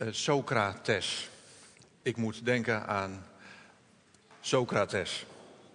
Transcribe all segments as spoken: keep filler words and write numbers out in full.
Uh, Socrates. Ik moet denken aan Socrates.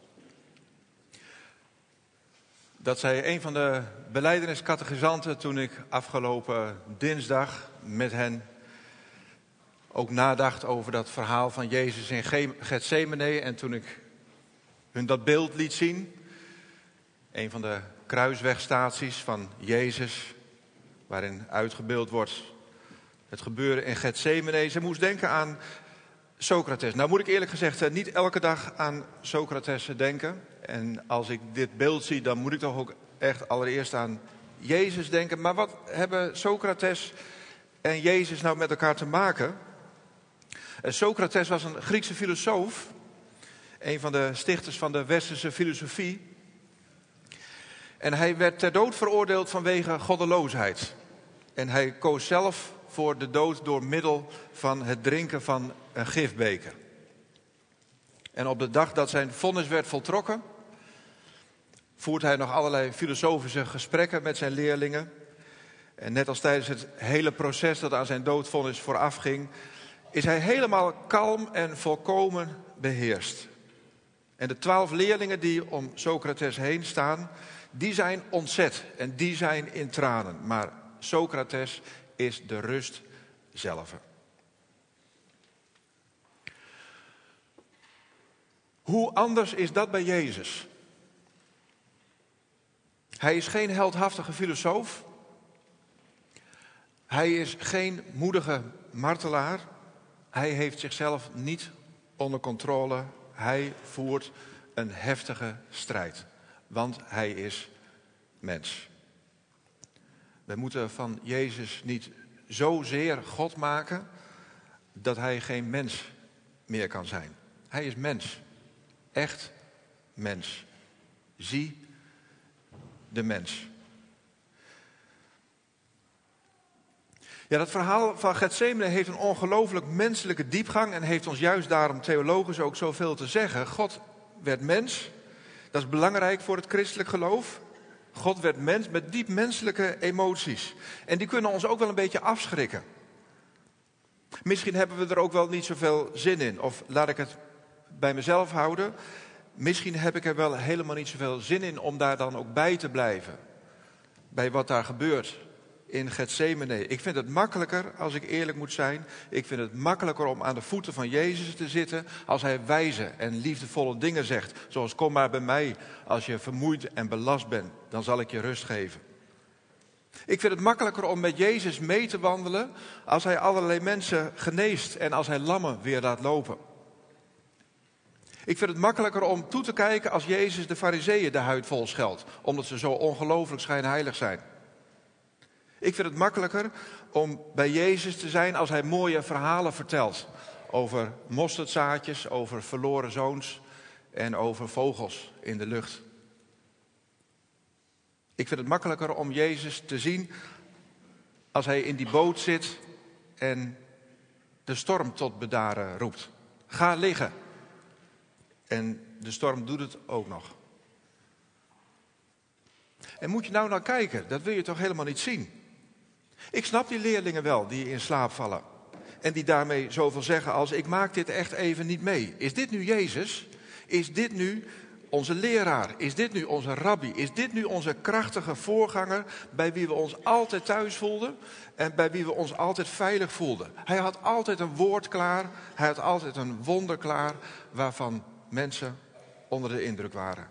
Dat zei een van de belijdeniscatechisanten toen ik afgelopen dinsdag met hen ook nadacht over dat verhaal van Jezus in Getsemane. En toen ik hun dat beeld liet zien, een van de kruiswegstaties van Jezus, waarin uitgebeeld wordt het gebeuren in Getsemane. Ze moest denken aan Socrates. Nou moet ik eerlijk gezegd niet elke dag aan Socrates denken. En als ik dit beeld zie, dan moet ik toch ook echt allereerst aan Jezus denken. Maar wat hebben Socrates en Jezus nou met elkaar te maken? Socrates was een Griekse filosoof. Een van de stichters van de westerse filosofie. En hij werd ter dood veroordeeld vanwege goddeloosheid. En hij koos zelf voor de dood door middel van het drinken van een gifbeker. En op de dag dat zijn vonnis werd voltrokken, voert hij nog allerlei filosofische gesprekken met zijn leerlingen. En net als tijdens het hele proces dat aan zijn doodvonnis voorafging, is hij helemaal kalm en volkomen beheerst. En de twaalf leerlingen die om Socrates heen staan, die zijn ontzet en die zijn in tranen. Maar Socrates is de rust zelf. Hoe anders is dat bij Jezus? Hij is geen heldhaftige filosoof. Hij is geen moedige martelaar. Hij heeft zichzelf niet onder controle. Hij voert een heftige strijd. Want hij is mens. We moeten van Jezus niet zozeer God maken dat hij geen mens meer kan zijn. Hij is mens. Echt mens. Zie de mens. Ja, dat verhaal van Getsemane heeft een ongelooflijk menselijke diepgang en heeft ons juist daarom theologisch ook zoveel te zeggen. God werd mens. Dat is belangrijk voor het christelijk geloof. God werd mens met diep menselijke emoties. En die kunnen ons ook wel een beetje afschrikken. Misschien hebben we er ook wel niet zoveel zin in. Of laat ik het bij mezelf houden. Misschien heb ik er wel helemaal niet zoveel zin in om daar dan ook bij te blijven. Bij wat daar gebeurt in Getsemane. Ik vind het makkelijker, als ik eerlijk moet zijn. Ik vind het makkelijker om aan de voeten van Jezus te zitten als hij wijze en liefdevolle dingen zegt. Zoals kom maar bij mij als je vermoeid en belast bent. Dan zal ik je rust geven. Ik vind het makkelijker om met Jezus mee te wandelen als hij allerlei mensen geneest en als hij lammen weer laat lopen. Ik vind het makkelijker om toe te kijken als Jezus de Farizeeën de huid vol scheldt, omdat ze zo ongelooflijk schijnheilig zijn. Ik vind het makkelijker om bij Jezus te zijn als hij mooie verhalen vertelt over mosterdzaadjes, over verloren zoons en over vogels in de lucht. Ik vind het makkelijker om Jezus te zien als hij in die boot zit en de storm tot bedaren roept. Ga liggen. En de storm doet het ook nog. En moet je nou naar kijken, dat wil je toch helemaal niet zien. Ik snap die leerlingen wel die in slaap vallen. En die daarmee zoveel zeggen als ik maak dit echt even niet mee. Is dit nu Jezus? Is dit nu onze leraar? Is dit nu onze rabbi? Is dit nu onze krachtige voorganger bij wie we ons altijd thuis voelden en bij wie we ons altijd veilig voelden? Hij had altijd een woord klaar, hij had altijd een wonder klaar waarvan mensen onder de indruk waren.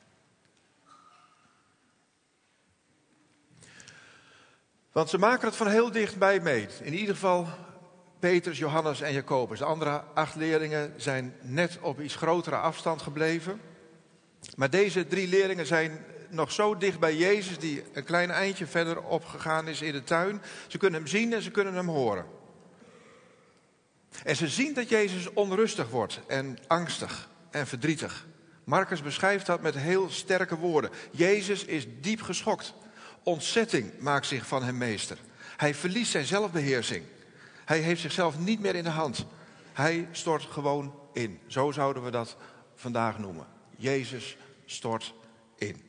Want ze maken het van heel dichtbij mee. In ieder geval Petrus, Johannes en Jacobus. De andere acht leerlingen zijn net op iets grotere afstand gebleven. Maar deze drie leerlingen zijn nog zo dicht bij Jezus, die een klein eindje verder opgegaan is in de tuin. Ze kunnen hem zien en ze kunnen hem horen. En ze zien dat Jezus onrustig wordt en angstig en verdrietig. Marcus beschrijft dat met heel sterke woorden. Jezus is diep geschokt. Ontzetting maakt zich van hem meester. Hij verliest zijn zelfbeheersing. Hij heeft zichzelf niet meer in de hand. Hij stort gewoon in. Zo zouden we dat vandaag noemen. Jezus stort in.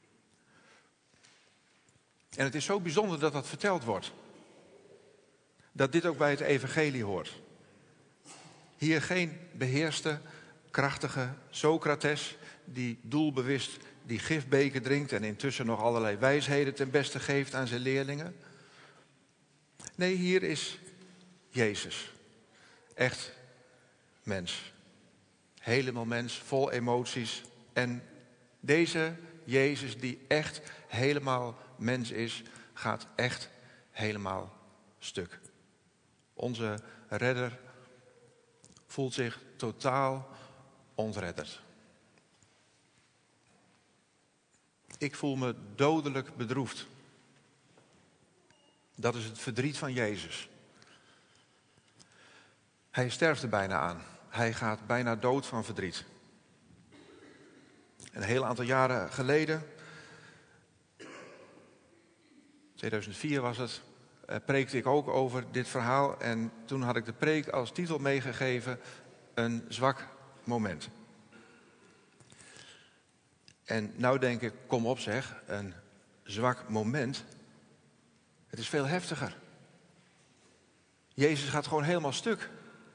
En het is zo bijzonder dat dat verteld wordt. dat dit ook bij het evangelie hoort. Hier geen beheerste, krachtige Socrates die doelbewust die gifbeker drinkt en intussen nog allerlei wijsheden ten beste geeft aan zijn leerlingen. Nee, hier is Jezus. Echt mens. Helemaal mens, vol emoties. En deze Jezus die echt helemaal mens is, gaat echt helemaal stuk. Onze redder voelt zich totaal ontredderd. Ik voel me dodelijk bedroefd. Dat is het verdriet van Jezus. Hij sterft er bijna aan. Hij gaat bijna dood van verdriet. Een heel aantal jaren geleden, tweeduizend vier was het, preekte ik ook over dit verhaal. En toen had ik de preek als titel meegegeven, een zwak moment. En nou denk ik, kom op zeg, een zwak moment. Het is veel heftiger. Jezus gaat gewoon helemaal stuk.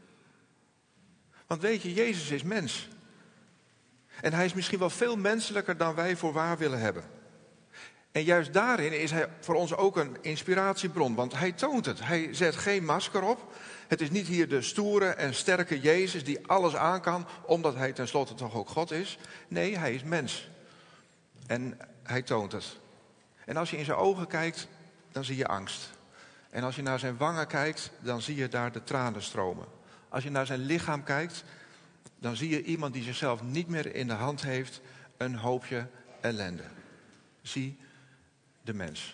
Want weet je, Jezus is mens. En hij is misschien wel veel menselijker dan wij voor waar willen hebben. En juist daarin is hij voor ons ook een inspiratiebron. Want hij toont het. Hij zet geen masker op. Het is niet hier de stoere en sterke Jezus die alles aan kan, omdat hij tenslotte toch ook God is. Nee, hij is mens. En hij toont het. En als je in zijn ogen kijkt, dan zie je angst. En als je naar zijn wangen kijkt, dan zie je daar de tranen stromen. Als je naar zijn lichaam kijkt, dan zie je iemand die zichzelf niet meer in de hand heeft, een hoopje ellende. Zie de mens.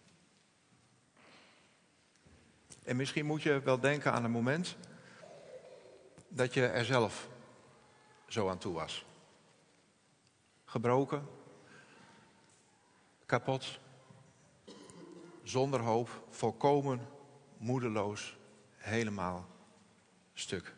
En misschien moet je wel denken aan een moment dat je er zelf zo aan toe was. Gebroken, kapot, zonder hoop, volkomen moedeloos, helemaal stuk.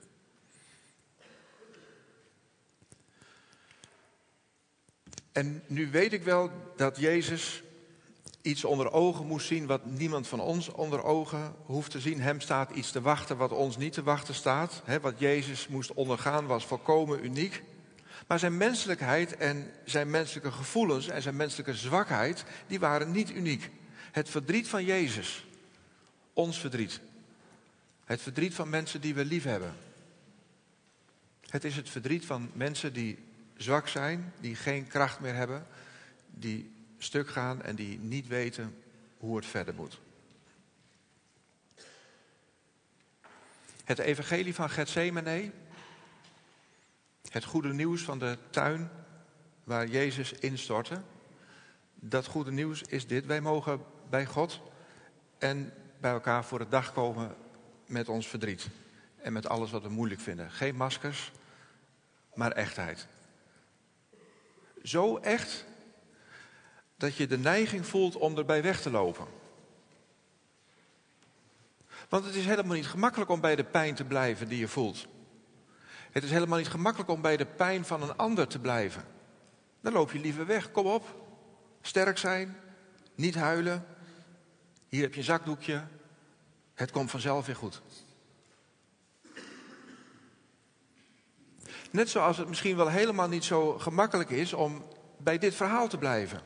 En nu weet ik wel dat Jezus iets onder ogen moest zien wat niemand van ons onder ogen hoeft te zien. Hem staat iets te wachten wat ons niet te wachten staat. He, wat Jezus moest ondergaan was volkomen uniek. Maar zijn menselijkheid en zijn menselijke gevoelens en zijn menselijke zwakheid, die waren niet uniek. Het verdriet van Jezus, ons verdriet. Het verdriet van mensen die we lief hebben. Het is het verdriet van mensen die zwak zijn, die geen kracht meer hebben, die stuk gaan en die niet weten hoe het verder moet. Het evangelie van Getsemane, het goede nieuws van de tuin waar Jezus instortte, dat goede nieuws is dit: wij mogen bij God en bij elkaar voor de dag komen met ons verdriet en met alles wat we moeilijk vinden. Geen maskers, maar echtheid. Zo echt dat je de neiging voelt om erbij weg te lopen. Want het is helemaal niet gemakkelijk om bij de pijn te blijven die je voelt. Het is helemaal niet gemakkelijk om bij de pijn van een ander te blijven. Dan loop je liever weg. Kom op. Sterk zijn. Niet huilen. Hier heb je een zakdoekje. Het komt vanzelf weer goed. Net zoals het misschien wel helemaal niet zo gemakkelijk is om bij dit verhaal te blijven.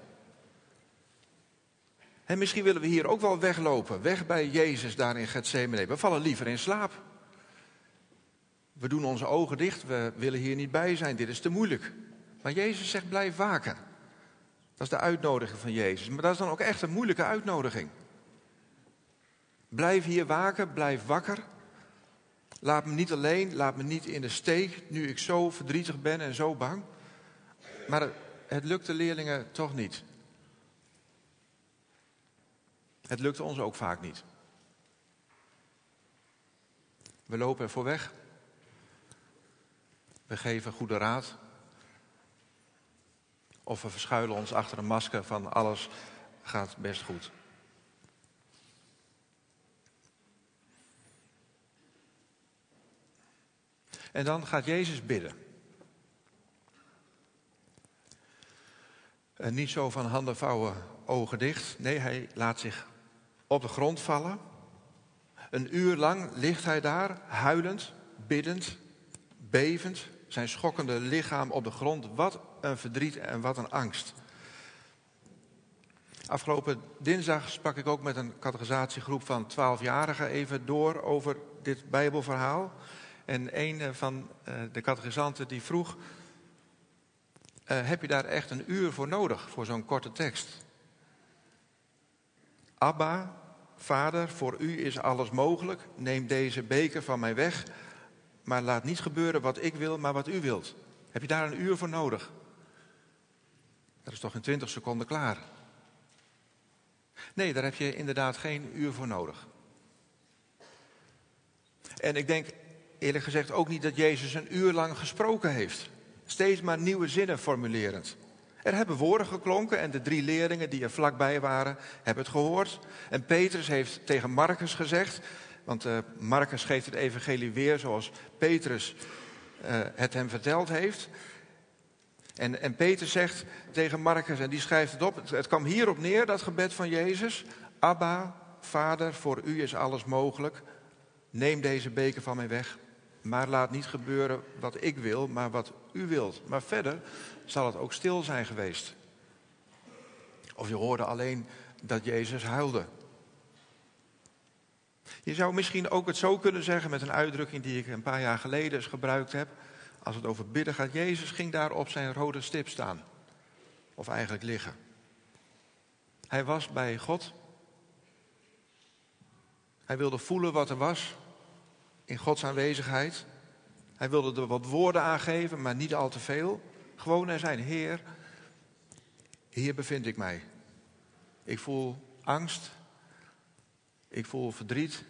En misschien willen we hier ook wel weglopen. Weg bij Jezus daar in Getsemane. We vallen liever in slaap. We doen onze ogen dicht. We willen hier niet bij zijn. Dit is te moeilijk. Maar Jezus zegt: blijf waken. Dat is de uitnodiging van Jezus. Maar dat is dan ook echt een moeilijke uitnodiging. Blijf hier waken. Blijf wakker. Laat me niet alleen. Laat me niet in de steek. Nu ik zo verdrietig ben en zo bang. Maar het, het lukt de leerlingen toch niet. Het lukt ons ook vaak niet. We lopen ervoor weg. We geven goede raad. Of we verschuilen ons achter een masker van alles gaat best goed. En dan gaat Jezus bidden. En niet zo van handen vouwen, ogen dicht. Nee, hij laat zich op de grond vallen. Een uur lang ligt hij daar, huilend, biddend, bevend, zijn schokkende lichaam op de grond. Wat een verdriet en wat een angst. Afgelopen dinsdag sprak ik ook met een categorisatiegroep van twaalfjarigen even door over dit Bijbelverhaal. En een van de categorisanten die vroeg, uh, heb je daar echt een uur voor nodig, voor zo'n korte tekst? Abba, Vader, voor u is alles mogelijk. Neem deze beker van mij weg, maar laat niet gebeuren wat ik wil, maar wat u wilt. Heb je daar een uur voor nodig? Dat is toch in twintig seconden klaar? Nee, daar heb je inderdaad geen uur voor nodig. En ik denk eerlijk gezegd ook niet dat Jezus een uur lang gesproken heeft. Steeds maar nieuwe zinnen formulerend. Er hebben woorden geklonken en de drie leerlingen die er vlakbij waren, hebben het gehoord. En Petrus heeft tegen Marcus gezegd, want uh, Marcus geeft het evangelie weer zoals Petrus uh, het hem verteld heeft. En, en Petrus zegt tegen Marcus, en die schrijft het op, het, het kwam hierop neer, dat gebed van Jezus. Abba, Vader, voor u is alles mogelijk. Neem deze beker van mij weg, maar laat niet gebeuren wat ik wil, maar wat u wilt. Maar verder zal het ook stil zijn geweest. Of je hoorde alleen dat Jezus huilde. Je zou misschien ook het zo kunnen zeggen met een uitdrukking die ik een paar jaar geleden eens gebruikt heb. Als het over bidden gaat, Jezus ging daar op zijn rode stip staan. Of eigenlijk liggen. Hij was bij God. Hij wilde voelen wat er was in Gods aanwezigheid. Hij wilde er wat woorden aan geven, maar niet al te veel. Gewoon er zijn, Heer, hier bevind ik mij. Ik voel angst. Ik voel verdriet.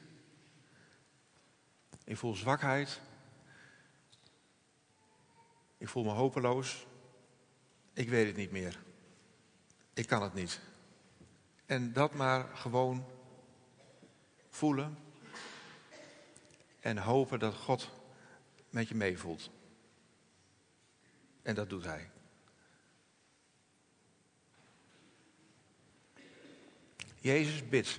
Ik voel zwakheid. Ik voel me hopeloos. Ik weet het niet meer. Ik kan het niet. En dat maar gewoon voelen. En hopen dat God met je meevoelt. En dat doet hij. Jezus bidt.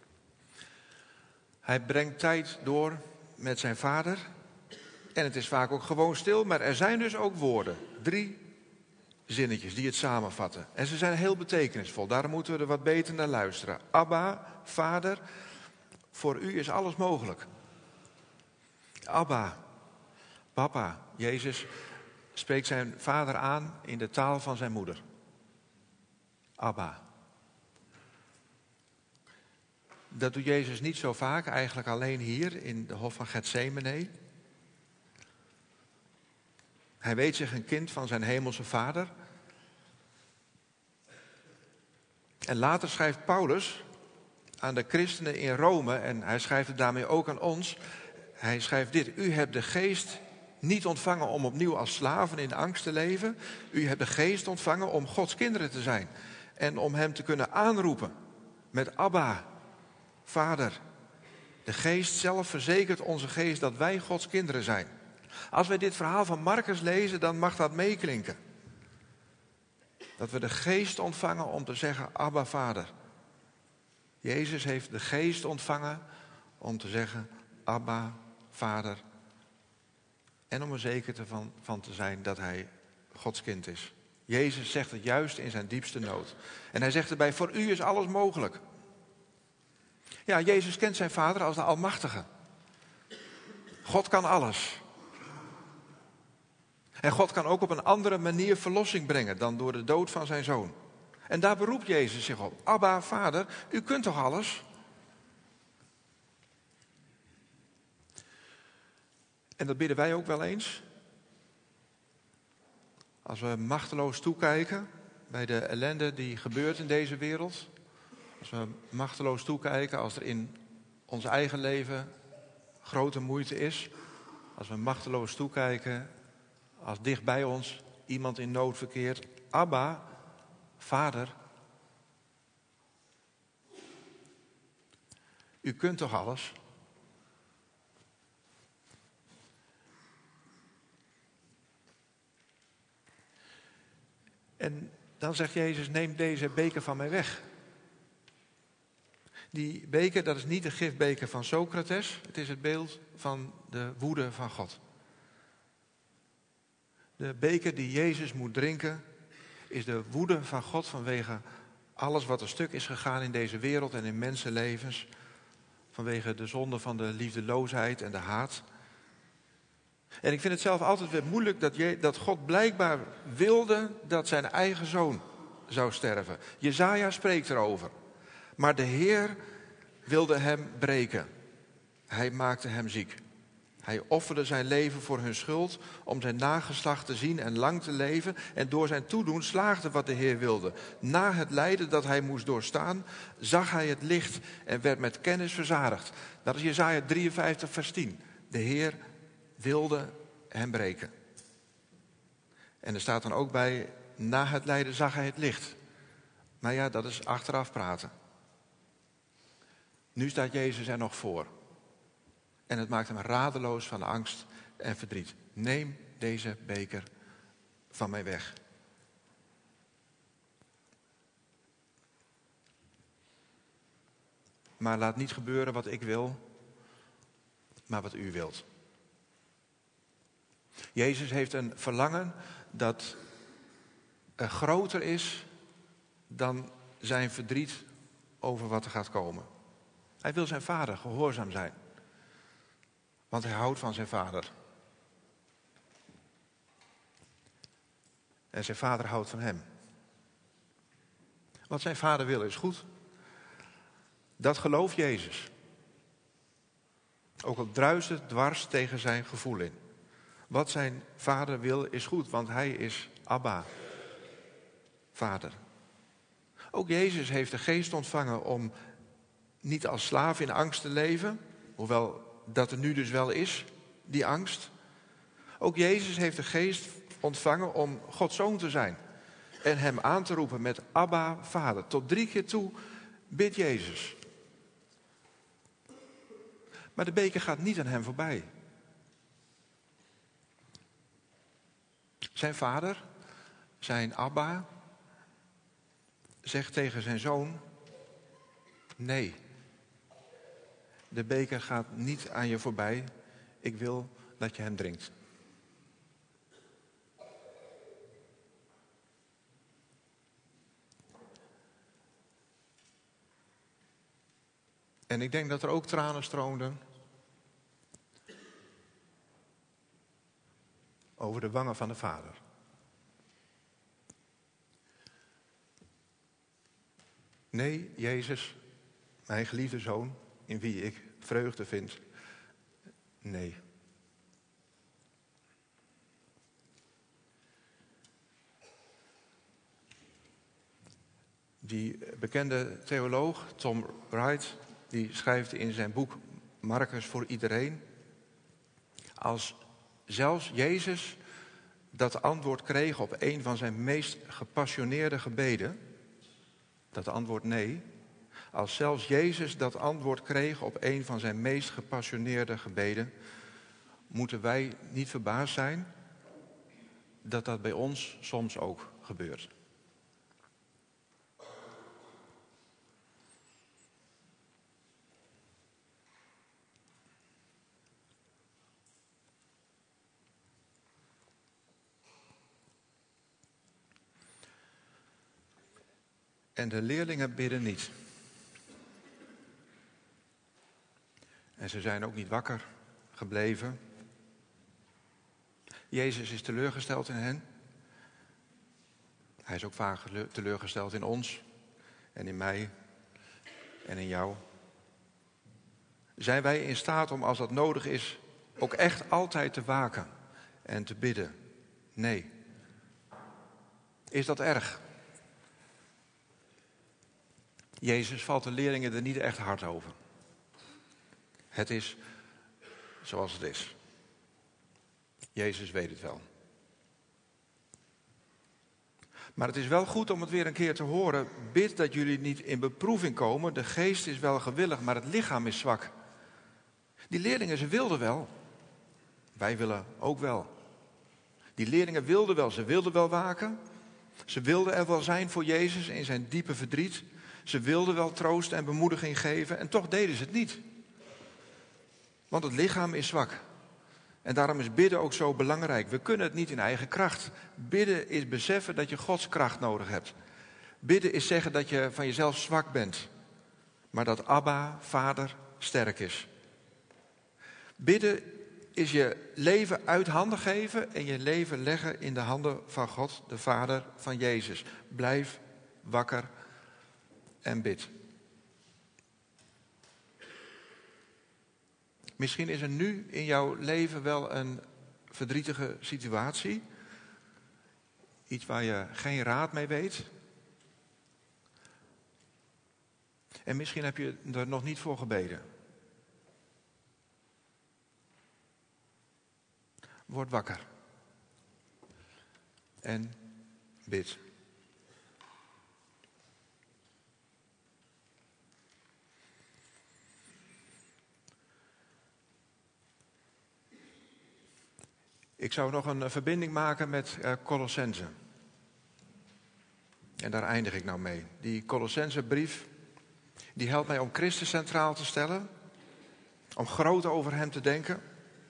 Hij brengt tijd door met zijn Vader. En het is vaak ook gewoon stil, maar er zijn dus ook woorden. Drie zinnetjes die het samenvatten. En ze zijn heel betekenisvol. Daarom moeten we er wat beter naar luisteren. Abba, Vader, voor u is alles mogelijk. Abba, papa. Jezus spreekt zijn vader aan in de taal van zijn moeder. Abba. Dat doet Jezus niet zo vaak, eigenlijk alleen hier in de hof van Getsemane. Hij weet zich een kind van zijn hemelse vader. En later schrijft Paulus aan de christenen in Rome, en hij schrijft het daarmee ook aan ons. Hij schrijft dit: u hebt de geest niet ontvangen om opnieuw als slaven in angst te leven. U hebt de geest ontvangen om Gods kinderen te zijn. En om hem te kunnen aanroepen met Abba, Vader. De geest zelf verzekert onze geest dat wij Gods kinderen zijn. Als wij dit verhaal van Marcus lezen, dan mag dat meeklinken. Dat we de geest ontvangen om te zeggen, Abba, Vader. Jezus heeft de geest ontvangen om te zeggen, Abba, Vader. En om er zeker te van, van te zijn dat hij Gods kind is. Jezus zegt het juist in zijn diepste nood. En hij zegt erbij, voor u is alles mogelijk. Ja, Jezus kent zijn Vader als de Almachtige. God kan alles. En God kan ook op een andere manier verlossing brengen dan door de dood van zijn Zoon. En daar beroept Jezus zich op. Abba, Vader, u kunt toch alles? En dat bidden wij ook wel eens. Als we machteloos toekijken bij de ellende die gebeurt in deze wereld. Als we machteloos toekijken als er in ons eigen leven grote moeite is. Als we machteloos toekijken als dicht bij ons iemand in nood verkeert. Abba, Vader. U kunt toch alles? En dan zegt Jezus, neem deze beker van mij weg. Die beker, dat is niet de gifbeker van Socrates. Het is het beeld van de woede van God. De beker die Jezus moet drinken is de woede van God vanwege alles wat er stuk is gegaan in deze wereld en in mensenlevens. Vanwege de zonde van de liefdeloosheid en de haat. En ik vind het zelf altijd weer moeilijk dat, je, dat God blijkbaar wilde dat zijn eigen zoon zou sterven. Jesaja spreekt erover. Maar de Heer wilde hem breken. Hij maakte hem ziek. Hij offerde zijn leven voor hun schuld om zijn nageslacht te zien en lang te leven. En door zijn toedoen slaagde wat de Heer wilde. Na het lijden dat hij moest doorstaan, zag hij het licht en werd met kennis verzadigd. Dat is Jesaja drieënvijftig vers tien. De Heer wilde hem breken. En er staat dan ook bij, na het lijden zag hij het licht. Maar ja, dat is achteraf praten. Nu staat Jezus er nog voor. En het maakt hem radeloos van angst en verdriet. Neem deze beker van mij weg. Maar laat niet gebeuren wat ik wil, maar wat u wilt. Jezus heeft een verlangen dat er groter is dan zijn verdriet over wat er gaat komen. Hij wil zijn vader gehoorzaam zijn. Want hij houdt van zijn vader. En zijn vader houdt van hem. Wat zijn vader wil is goed. Dat gelooft Jezus. Ook al druist het dwars tegen zijn gevoel in. Wat zijn vader wil is goed, want hij is Abba, vader. Ook Jezus heeft de geest ontvangen om niet als slaaf in angst te leven, hoewel dat er nu dus wel is, die angst. Ook Jezus heeft de geest ontvangen om Gods zoon te zijn en hem aan te roepen met Abba, vader. Tot drie keer toe bidt Jezus. Maar de beker gaat niet aan hem voorbij. Zijn vader, zijn Abba, zegt tegen zijn zoon, nee, de beker gaat niet aan je voorbij. Ik wil dat je hem drinkt. En ik denk dat er ook tranen stroomden over de wangen van de vader. Nee, Jezus, mijn geliefde zoon, in wie ik vreugde vind. Nee. Die bekende theoloog Tom Wright, die schrijft in zijn boek Marcus voor iedereen. Als zelfs Jezus dat antwoord kreeg op een van zijn meest gepassioneerde gebeden, dat antwoord nee. Als zelfs Jezus dat antwoord kreeg op een van zijn meest gepassioneerde gebeden, moeten wij niet verbaasd zijn dat dat bij ons soms ook gebeurt. En de leerlingen bidden niet. En ze zijn ook niet wakker gebleven. Jezus is teleurgesteld in hen. Hij is ook vaak teleurgesteld in ons en in mij en in jou. Zijn wij in staat om, als dat nodig is, ook echt altijd te waken en te bidden? Nee. Is dat erg? Jezus valt de leerlingen er niet echt hard over. Het is zoals het is. Jezus weet het wel. Maar het is wel goed om het weer een keer te horen. Bid dat jullie niet in beproeving komen. De geest is wel gewillig, maar het lichaam is zwak. Die leerlingen, ze wilden wel. Wij willen ook wel. Die leerlingen wilden wel. Ze wilden wel waken. Ze wilden er wel zijn voor Jezus in zijn diepe verdriet. Ze wilden wel troost en bemoediging geven en toch deden ze het niet. Want het lichaam is zwak. En daarom is bidden ook zo belangrijk. We kunnen het niet in eigen kracht. Bidden is beseffen dat je Gods kracht nodig hebt. Bidden is zeggen dat je van jezelf zwak bent. Maar dat Abba, Vader, sterk is. Bidden is je leven uit handen geven en je leven leggen in de handen van God, de Vader van Jezus. Blijf wakker en bid. Misschien is er nu in jouw leven wel een verdrietige situatie. Iets waar je geen raad mee weet. En misschien heb je er nog niet voor gebeden. Word wakker. En bid. Ik zou nog een verbinding maken met uh, Colossense. En daar eindig ik nou mee. Die Colossensebrief, die helpt mij om Christus centraal te stellen. Om groot over hem te denken.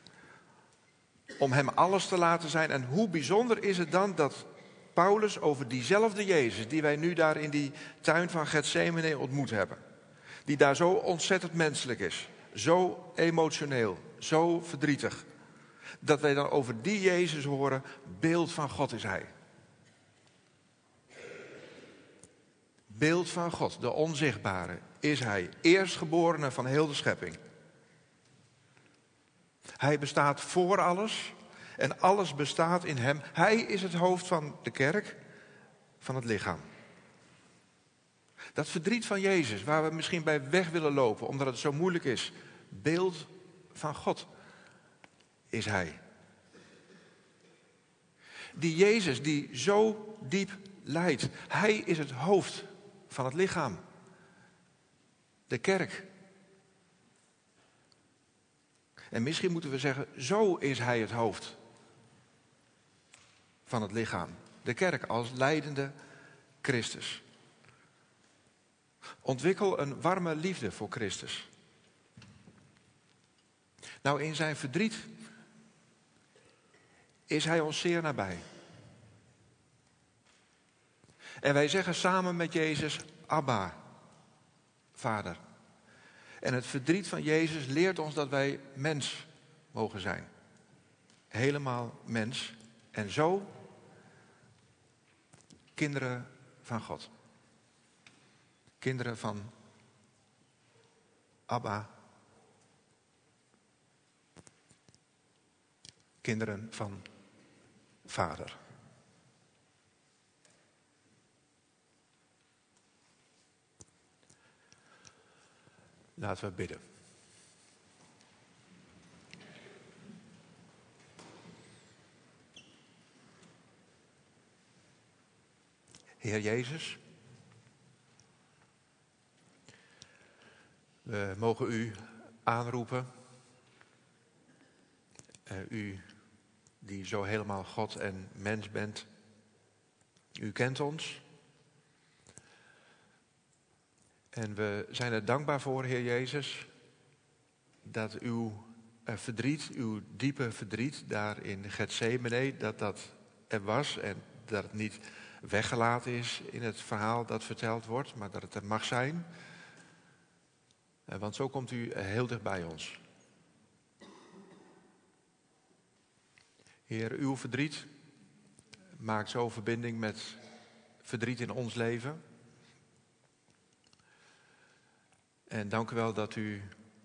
Om hem alles te laten zijn. En hoe bijzonder is het dan dat Paulus over diezelfde Jezus, die wij nu daar in die tuin van Getsemane ontmoet hebben. Die daar zo ontzettend menselijk is. Zo emotioneel. Zo verdrietig. Dat wij dan over die Jezus horen, beeld van God is hij. Beeld van God, de onzichtbare, is hij. Eerstgeborene van heel de schepping. Hij bestaat voor alles en alles bestaat in hem. Hij is het hoofd van de kerk, van het lichaam. Dat verdriet van Jezus, waar we misschien bij weg willen lopen, omdat het zo moeilijk is. Beeld van God is hij. Die Jezus die zo diep lijdt. Hij is het hoofd van het lichaam. De kerk. En misschien moeten we zeggen, zo is hij het hoofd van het lichaam. De kerk als leidende Christus. Ontwikkel een warme liefde voor Christus. Nou, in zijn verdriet is hij ons zeer nabij. En wij zeggen samen met Jezus, Abba, Vader. En het verdriet van Jezus leert ons dat wij mens mogen zijn. Helemaal mens. En zo kinderen van God. Kinderen van Abba. Kinderen van Vader. Laten we bidden. Heer Jezus, we mogen u aanroepen. Uh, u die zo helemaal God en mens bent. U kent ons. En we zijn er dankbaar voor, Heer Jezus, dat uw verdriet, uw diepe verdriet daar in Getsemane, dat dat er was en dat het niet weggelaten is in het verhaal dat verteld wordt, maar dat het er mag zijn. Want zo komt u heel dicht bij ons. Heer, uw verdriet maakt zo verbinding met verdriet in ons leven. En dank u wel dat u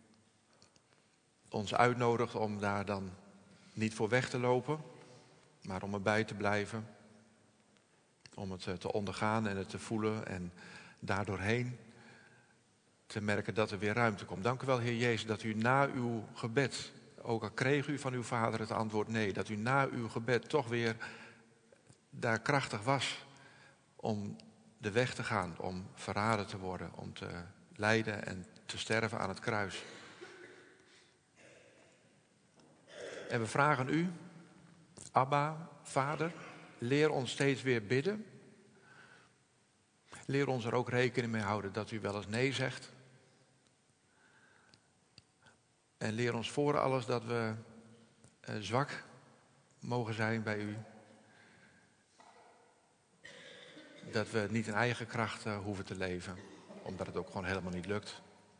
ons uitnodigt om daar dan niet voor weg te lopen, maar om erbij te blijven. Om het te ondergaan en het te voelen en daardoorheen te merken dat er weer ruimte komt. Dank u wel, Heer Jezus, dat u na uw gebed, ook al kreeg u van uw vader het antwoord nee, dat u na uw gebed toch weer daar krachtig was om de weg te gaan, om verraden te worden, om te lijden en te sterven aan het kruis. En we vragen u, Abba, Vader, leer ons steeds weer bidden. Leer ons er ook rekening mee houden dat u wel eens nee zegt. En leer ons voor alles dat we uh, zwak mogen zijn bij u. Dat we niet in eigen kracht uh, hoeven te leven, omdat het ook gewoon helemaal niet lukt.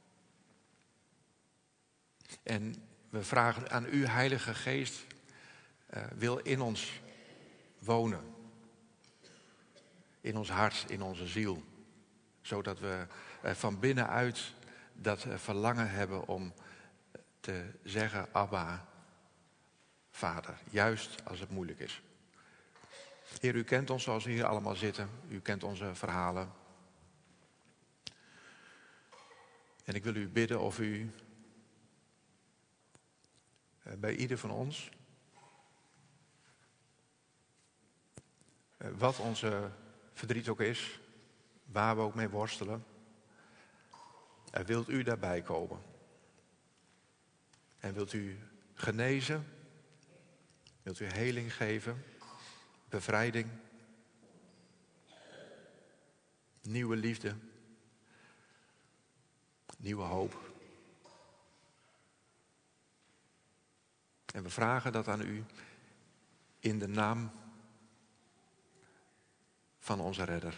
En we vragen aan u, Heilige Geest, uh, wil in ons wonen. In ons hart, in onze ziel. Zodat we uh, van binnenuit dat uh, verlangen hebben om te zeggen, Abba, Vader. Juist als het moeilijk is. Heer, u kent ons zoals we hier allemaal zitten. U kent onze verhalen. En ik wil u bidden of u uh, bij ieder van ons, uh, wat onze verdriet ook is, waar we ook mee worstelen, uh, wilt u daarbij komen. En wilt u genezen, wilt u heling geven, bevrijding, nieuwe liefde, nieuwe hoop. En we vragen dat aan u in de naam van onze redder,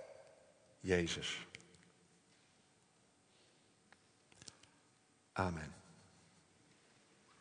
Jezus. Amen.